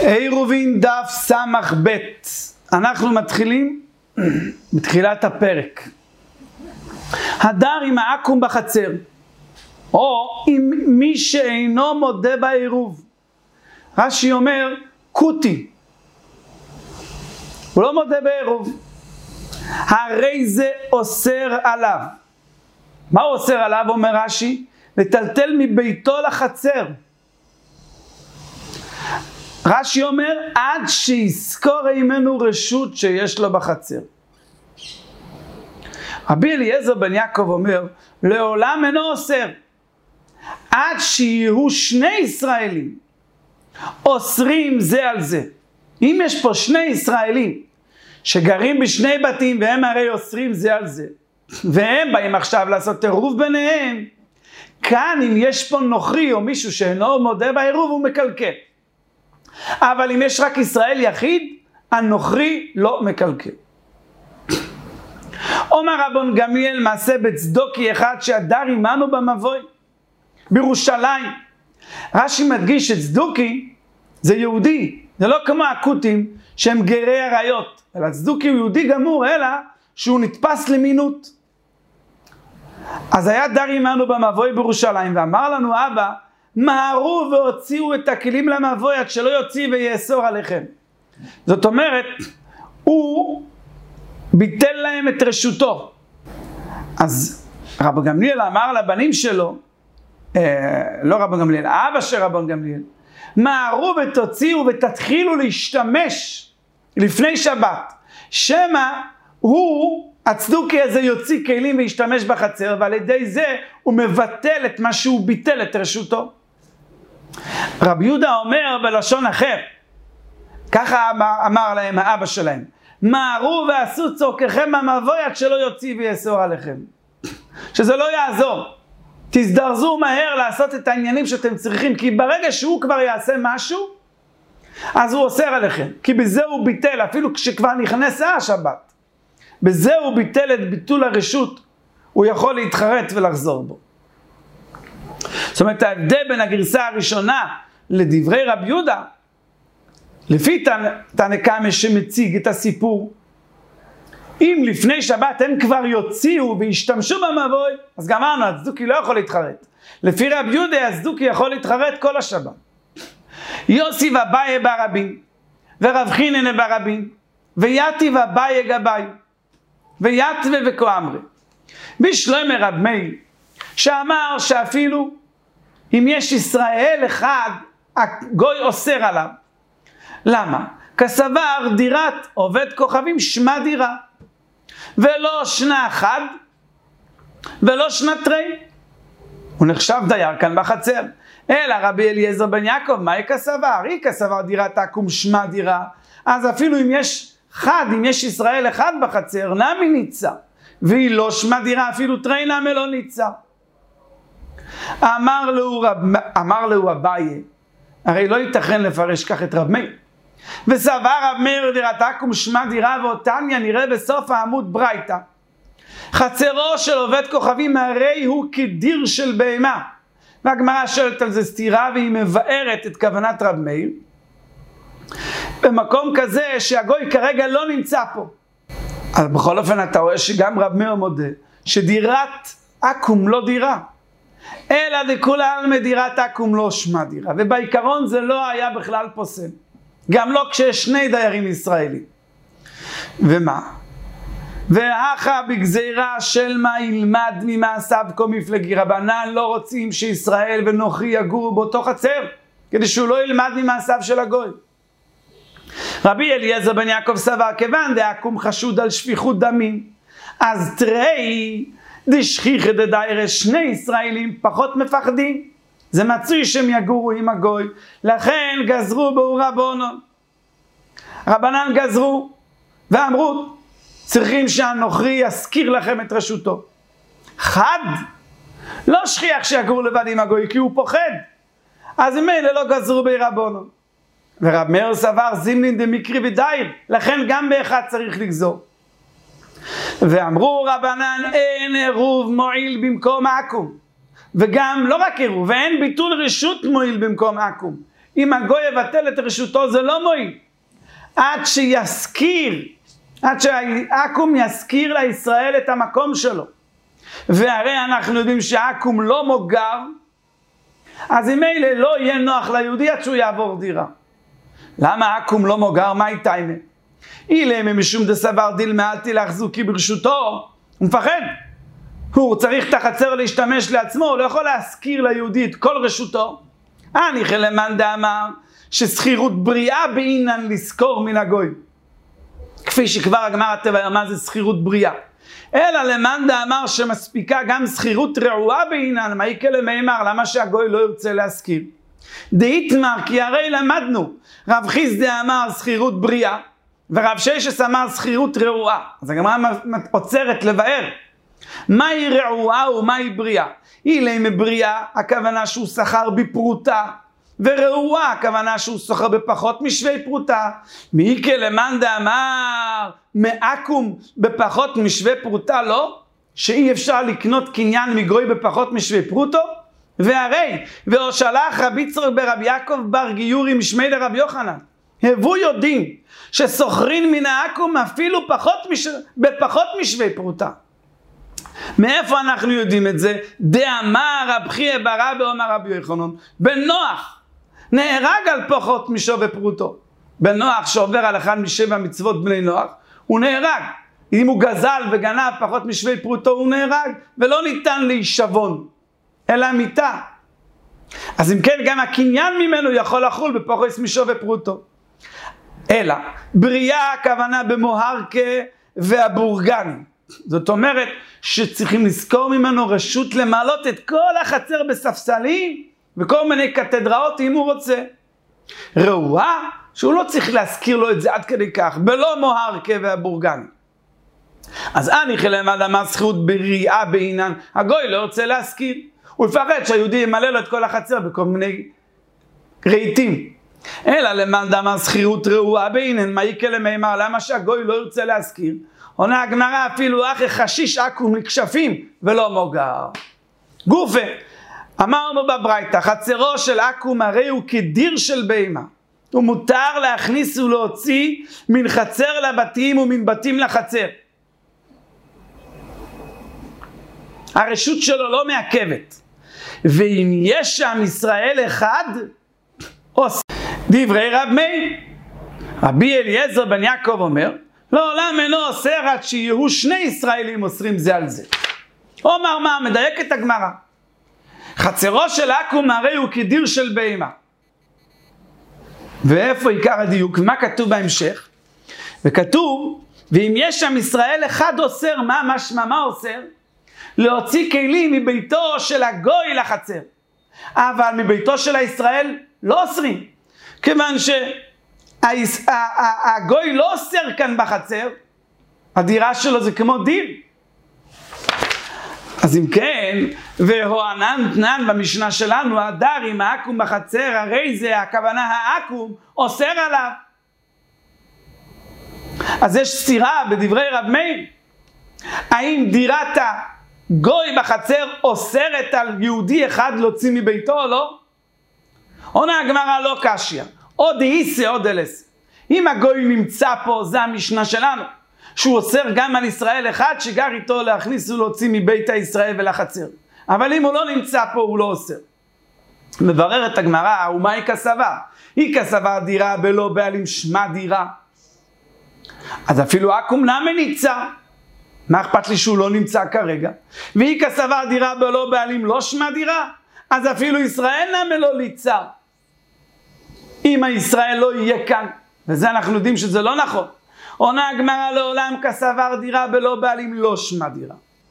עירובין דף סמך ב'. אנחנו מתחילים בתחילת הפרק. הדר עם העקום בחצר, או עם מי שאינו מודה בעירוב. רש"י אומר קוטי, הוא לא מודה בעירוב, הרי זה אוסר עליו. מה הוא אוסר עליו? אומר רש"י, לטלטל מביתו לחצר. רש"י אומר עד שיזכור ממנו רשות שיש לו בחצר. רבי אליעזר בן יעקב אומר לעולם אינו אוסר, עד שיהיו שני ישראלים אוסרים זה על זה. אם יש פה שני ישראלים שגרים בשני בתים והם הרי אוסרים זה על זה, והם באים עכשיו לעשות עירוב ביניהם, כאן אם יש פה נוכרי או מישהו שאינו מודה בעירוב הוא מקלקל. אבל אם יש רק ישראל יחיד, הנוכרי לא מקלקל. אומר רבן גמליאל מעשה בצדוקי אחד שהדר עמנו במבוי בירושלים. רש"י מדגיש שצדוקי זה יהודי, זה לא כמו הקוטים שהם גרי עריות, אלא צדוקי הוא יהודי גמור, אלא שהוא נתפס למינות. אז היה דר עמנו במבוי בירושלים, ואמר לנו אבא, מהרו והוציאו את הכלים למבוי עד שלא יוציא ויאסור עליכם. זאת אומרת, הוא ביטל להם את רשותו. אז רבן גמליאל אמר לבנים שלו, לא רבן גמליאל, האבא של רבן גמליאל, מהרו ותוציאו ותתחילו להשתמש לפני שבת, שמא הוא הצדוקי הזה יוציא כלים וישתמש בחצר, ועל ידי זה הוא מבטל את מה שהוא ביטל את רשותו. רבי יהודה אומר בלשון אחר, ככה אמר להם האבא שלהם, מהרו ועשו צורככם במבוי עד שלא יוציא ויאסור עליכם. שזה לא יעזור, תזדרזו מהר לעשות את העניינים שאתם צריכים, כי ברגע שהוא כבר יעשה משהו אז הוא אוסר עליכם, כי בזה הוא ביטל, אפילו כשכבר נכנסה השבת, בזה הוא ביטל את ביטול הרשות, הוא יכול להתחרט ולחזור בו. זאת אומרת, ההבדל בין הגרסה הראשונה לדברי רבי יהודה, לפי תנא קמא שמציג את הסיפור, אם לפני שבת הם כבר יוציאו וישתמשו במבוי, אז גמרנו, הצדוקי לא יכול להתחרט. לפי רבי יהודה, הצדוקי יכול להתחרט כל השבת. יוסי ואביי ברבים, ורב חיננה ברבים, ויתי ואביי גבאי, ויתווה וכאמרי. בשלמה רב מאיר, שאמר שאפילו אם יש ישראל אחד, הגוי אוסר עליו. למה? כסבר דירת עובד כוכבים שמה דירה, ולא שנה אחד ולא שנתרי. הוא נחשב דייר כאן בחצר. אלא רבי אליעזר בן יעקב, מה כסבר? היא כסבר דירה תקום שמה דירה. אז אפילו אם יש חד, אם יש ישראל אחד בחצר, נמי ניצה, והיא לא שמה דירה, אפילו תרי נמי לא ניצה. אמר לו אביי, הרי לא ייתכן לפרש כך את רב מאיר. וסבר רב מאיר דירתקום שמה דירה, ואותניה נראה בסוף העמוד ברייתא, חצרו של עובד כוכבים הרי הוא כדיר של בהמה. והגמרא שואלת על זה סתירה, והיא מבארת את כוונת רב מאיר במקום כזה שהגוי כרגע לא נמצא פה. אבל בכל אופן אתה רואה שגם רב מאיר מודה שדירת עקום לא דירה, אלא דכולי עלמא דירת עקום לא שמה דירה, ובעיקרון זה לא היה בכלל פוסל, גם לא כשיש שני דיירים ישראלים. ומה? והכה בגזירה של מה ילמד ממעשיו כל מפלגי. רבנן לא רוצים שישראל ונוכרי יגורו באותו חצר, כדי שהוא לא ילמד ממעשיו של הגוי. רבי אליעזר בן יעקב סבר כיוון דעקום חשוד על שפיכות דמים, אז תראי דשכיחא דדיירא שני ישראלים פחות מפחדים, זה מצוי שהם יגורו עם הגוי, לכן גזרו בהו רבונון. רבנן גזרו ואמרו צריכים שהנוכרי יזכיר לכם את רשותו. חד לא שכיח שיגור לבד עם הגוי כי הוא פוחד, אז אם אלה לא גזרו ברבונון. ורב מאיר סבר זימנין דמקרי ודייר, לכן גם באחד צריך לגזור. ואמרו רבנן אין עירוב מועיל במקום עקום, וגם לא רק עירוב, ואין ביטול רשות מועיל במקום עקום. אם הגוי יבטל את רשותו זה לא מועיל. עד שעכו"ם יזכיר לישראל את המקום שלו. והרי אנחנו יודעים שעכו"ם לא מוגר, אז אם אלה לא יהיה נוח ליהודי עד שהוא יעבור דירה. למה עכו"ם לא מוגר? מה איתה? אילמה משום דסבר דיל מעלתי להחזוקי ברשותו, הוא מפחד. הוא צריך את החצר להשתמש לעצמו, הוא לא יכול להזכיר ליהודי את כל רשותו. הניחא למאן דאמר ששכירות בריאה בעינן לזכור מן הגוי. כפי שכבר הגמרא תבאר מה זה שכירות בריאה. אלא למאן דאמר שמספיקה גם שכירות רעועה בעינן, מה יקרה למימר? למה שהגוי לא ירצה להזכיר? דאיתמר, כי הרי למדנו, רב חיסדא אמר שכירות בריאה, ורב ששת אמר שכירות רעועה. אז הגמרא עוצרת לבאר מהי רעועה ומהי בריאה. אילמה בריאה, הכוונה שהוא שכר בפרוטה, ורעועה, הכוונה שהוא שכר בפחות משווה פרוטה. מיקה למאן דאמר מעכו"ם בפחות משווה פרוטה, לא? שאי אפשר לקנות קניין מגוי בפחות משווה פרוטו? והרי, והושלח רבי יצחק ברבי יעקב בר גיורי משמי לרבי יוחנן. הבו יודעים שסוחרין מן העכו"ם אפילו בפחות משווה פרוטה. מאיפה אנחנו יודעים את זה? דאמר רב חייא בר אבא אמר רבי יוחנן, בן נוח נהרג על פחות משווה פרוטו. בן נוח שעובר על אחד משבע מצוות בני נוח, הוא נהרג. אם הוא גזל וגנב פחות משווה פרוטו, הוא נהרג, ולא ניתן להישבון, אלא מיתה. אז אם כן, גם הקניין ממנו יכול לחול בפחות משווה פרוטו. אלא, בריאה הכוונה במוהרקה והבורגני. זאת אומרת שצריכים לזכור ממנו רשות למעלות את כל החצר בספסלים וכל מיני קתדראות אם הוא רוצה. רעועה שהוא לא צריך להזכיר לו את זה עד כדי כך, בלא מוהרקה והבורגני. אז הניחא למאן דאמר שכירות בריאה בעינן, הגוי לא רוצה להזכיר. הוא יפחד שהיהודי ימלא לו את כל החצר בכל מיני רהיטים. אלא למאן דאמר שכירות רעועה בעינן, מה יקרה למימר? למה שהגוי לא ירצה להזכיר? עונה הגמרא אפילו אחי חשיש עכו"ם לכשפים ולא מוגר. גופה, אמרנו בברייתא, חצרו של עכו"ם הרי הוא כדיר של בהמה. הוא מותר להכניס ולהוציא מן חצר לבתים ומן בתים לחצר. הרשות שלו לא מעכבת. ואם יש שם ישראל אחד, עושה. דברי רב מאיר, רבי אליעזר בן יעקב אומר, לעולם אינו אוסר עד שיהיו שני ישראלים אוסרים זה על זה. אומר מה? מדייק את הגמרא. חצרו של עכו"ם הרי הוא כדיר של בהמה. ואיפה עיקר הדיוק? מה כתוב בהמשך? וכתוב, ואם יש שם ישראל אחד אוסר, מה משמע מה אוסר? להוציא כלים מביתו של הגוי לחצר. אבל מביתו של הישראל לא אוסרים. כיוון שהגוי לא אוסר כאן בחצר, הדירה שלו זה כמו דיר. אז אם כן, והוענן תנן במשנה שלנו, הדר עם העכו"ם בחצר, הרי זה הכוונה העכו"ם אוסר עליו. אז יש סתירה בדברי רב מאיר. האם דירת הגוי בחצר אוסרת על יהודי אחד להוציא מביתו או לא? עונה הגמרא לא קשיא. עוד איסה עוד אלס. אם הגוי נמצא פה, זה המשנה שלנו. שהוא אוסר גם על ישראל אחד שגר איתו להכניס ולהוציא מבית הישראל ולחצר. אבל אם הוא לא נמצא פה, הוא לא אוסר. מבררת הגמרא, ומה היא כסבה? היא כסבה דירה בלא בעלים שמה דירה. אז אפילו עכו"ם למה נמצא? מה אכפת לי שהוא לא נמצא כרגע? והיא כסבה דירה בלא בעלים לא שמה דירה? אז אפילו ישראל למה לא ליצר? אם הישראל לא יהיה כאן. וזה אנחנו יודעים שזה לא נכון. עונה הגמרא לעולם כסבר דירה בלא בעלים לא שמה דירה.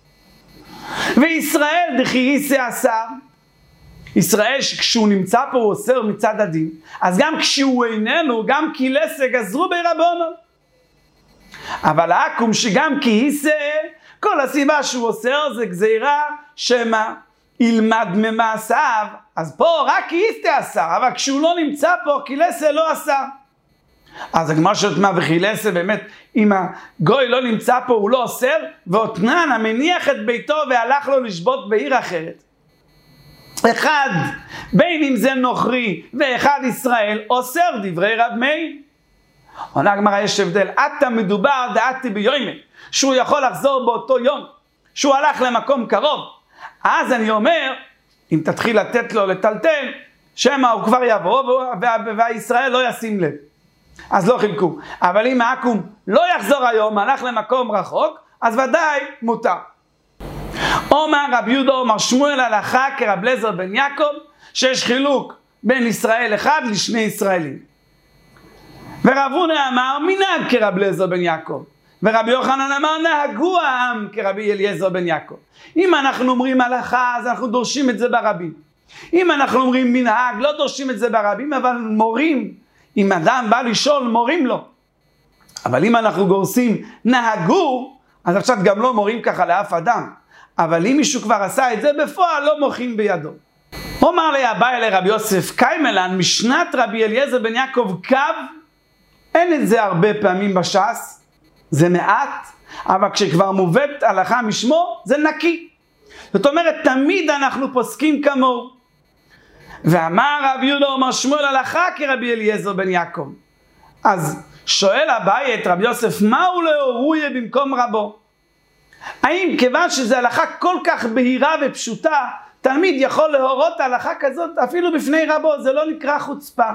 וישראל דכי איסה אסר. ישראל שכשהוא נמצא פה הוא אוסר מצד הדין. אז גם כשהוא איננו, גם כי לסה גזרו ברבונו. אבל עכו"ם שגם כי איסה, כל הסיבה שהוא אוסר זה גזירה שמה ילמד ממעשיו. אז פה רק כי איסה אסר, אבל כשהוא לא נמצא פה כי לסה לא אסר. אז הגמרא שואלת מה וכי לסה באמת, אם הגוי לא נמצא פה הוא לא אוסר, ואותנן המניח את ביתו והלך לו לשבות בעיר אחרת. אחד, בין אם זה נוכרי ואחד ישראל, אוסר דברי רב מאיר. עונה הגמרא, יש הבדל. עתה מדובר דעתי ביומא, שהוא יכול לחזור באותו יום, שהוא הלך למקום קרוב. אז אני אומר, אם תתחיל לתת לו לטלטל, שמא הוא כבר יבוא והישראל לא ישים לב. אז לא חילקו. אבל אם העכו"ם לא יחזור היום, הלך למקום רחוק, אז ודאי מותר. אומר רב יהודה אומר שמואל הלכה כרב אליעזר בן יעקב, שיש חילוק בין ישראל אחד לשני ישראלים. ורב הונא אמר מנהג כרב אליעזר בן יעקב. ורבי יוחנן אמר נהגו העם כרבי אליעזר בן יעקב. אם אנחנו אומרים הלכה, אז אנחנו דורשים את זה ברבים. אם אנחנו אומרים מנהג, לא דורשים את זה ברבים, אבל מורים, אם אדם בא לשאול, מורים לו. אבל אם אנחנו גורסים נהגו, אז עכשיו גם לא מורים ככה לאף אדם. אבל אם מישהו כבר עשה את זה בפועל, לא מוחים בידו. אומר לי אביי לרבי יוסף קיימלן, משנת רבי אליעזר בן יעקב קו, אין את זה הרבה פעמים בש"ס, זה מעט, אבל כשכבר מובאת הלכה משמו, זה נקי. זאת אומרת, תמיד אנחנו פוסקים כמוהו. ואמר רב יהודה אומר שמואל הלכה כרבי אליעזר בן יעקב. אז שואל אביי את רבי יוסף, מהו להוריה במקום רבו? האם כיוון שזו הלכה כל כך בהירה ופשוטה, תלמיד יכול להורות הלכה כזאת אפילו בפני רבו? זה לא נקרא חוצפה.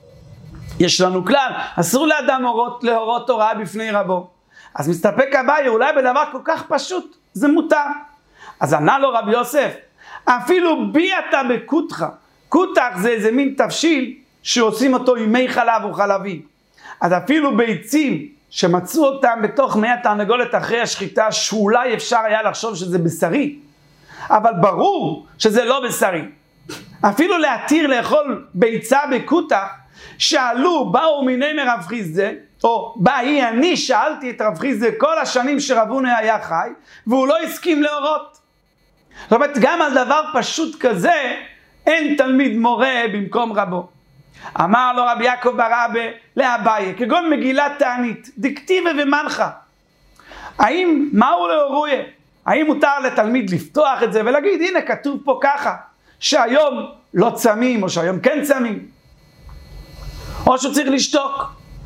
יש לנו כלל, אסור לאדם להורות הוראה בפני רבו. אז מסתפק אביי, אולי בדבר כל כך פשוט, זה מותר. אז ענה לו רבי יוסף, אפילו ביאתה בקותך. קותח זה איזה מין תבשיל שעושים אותו עם מי חלב או חלבי. אז אפילו ביצים שמצאו אותם בתוך מי התרנגולת אחרי השחיטה, שאולי אפשר היה לחשוב שזה בשרי, אבל ברור שזה לא בשרי. אפילו להתיר לאכול ביצה בקותח, שאלו, באו מיני מרב חיסדא, או באי אני שאלתי את רב חיסדא כל השנים שרב הונא היה חי, והוא לא הסכים להורות. זאת אומרת, גם על דבר פשוט כזה, אין תלמיד מורה במקום רבו. אמר לו רבי יעקב בר אבא לאביי, כגון מגילת תענית, דכתיבה ומנחה. האם, מהו להוריה? האם מותר לתלמיד לפתוח את זה ולהגיד, הנה כתוב פה ככה, שהיום לא צמים, או שהיום כן צמים? או שהוא צריך לשתוק?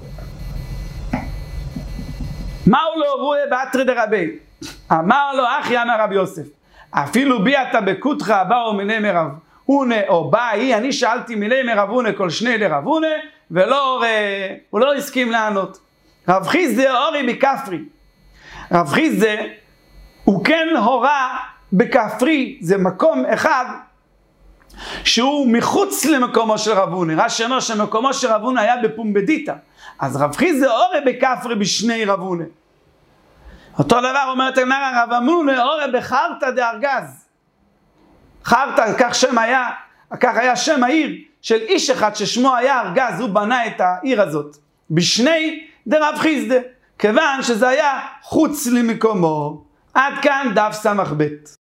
מהו להוריה באתרי דרבי? אמר לו אחי אמר רבי יוסף, אפילו ביאתה בקותך באו מיני מרב הונא, או באי אני שאלתי מיני מרב הונא כל שני לרב הונא, הוא לא הסכים לענות. רב חיסדא אורי בכפרי. רב חיסדא הוא כן הורה בכפרי, זה מקום אחד שהוא מחוץ למקומו של רב הונא. רש"י אומר שמקומו של רב הונא היה בפומבדיתא, אז רב חיסדא אורי בכפרי בשני רב הונא. אותו דבר אומרת הגמרא, רב הונא אורי בחרתא דארגז. חרתא, כך היה שם העיר של איש אחד ששמו היה ארגז, הוא בנה את העיר הזאת בשני דרב חיסדא, כיוון שזה היה חוץ למקומו. עד כאן דף ס"ב.